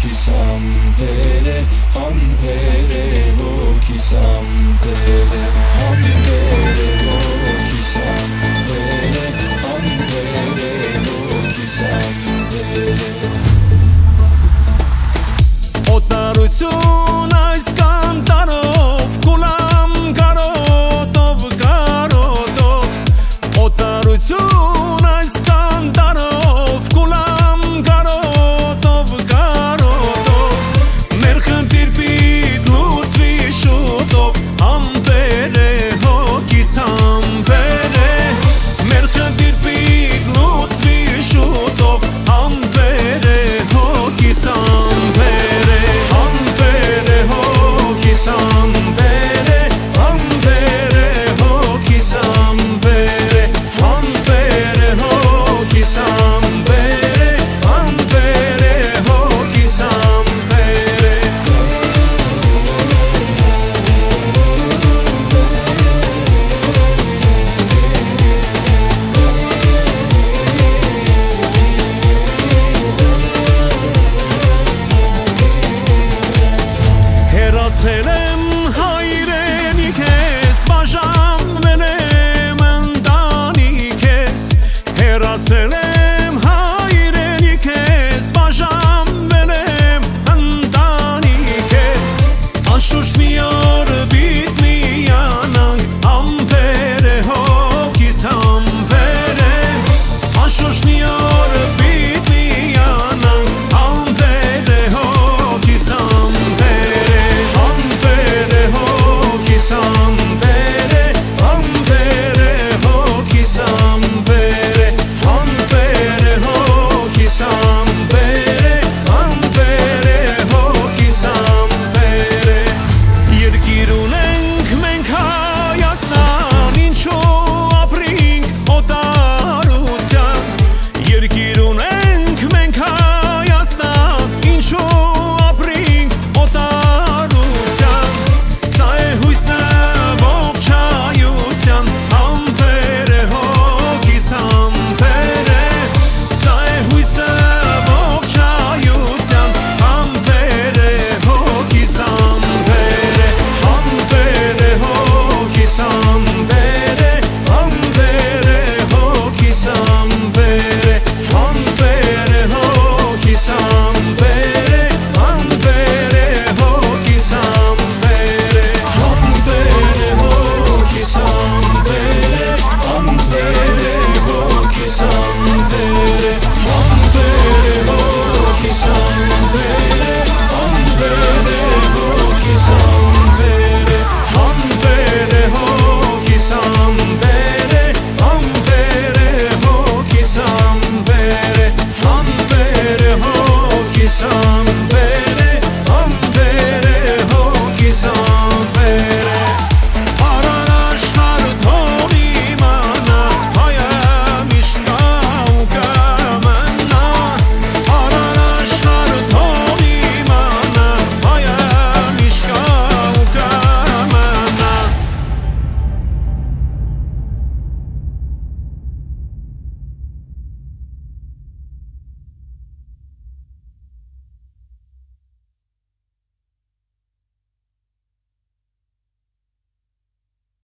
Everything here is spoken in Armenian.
sampere, ampere ho chi sampere, ampere ho chi sampere, ampere ho chi sampere. Օտարություն այս կանտարով կուլամ կարոտով կարոտով Օտարություն այս կանտարով կուլամ կարոտով կարոտով Մեր խնդիր պիտ լուծվի շուտով ամպեր է հոգիս ամպեր է Մեր խնդիր պիտ լուծվի շուտով ամպեր է հոգիս ամպեր Հեռացել եմ հայրենի քեզ, բաժանվել եմ ընտանիք ես Հեռացել եմ հայրենի քեզ, բաժանվել եմ ընտանիք ես Անշուշտ մի օր պիտի միանանք, ամպեր է հոգիս ամպեր է Անշուշտ մի օր պիտի միանանք, ամպեր է հոգիս ամպեր է Ampere ho chi sampere, ampere ho chi sampere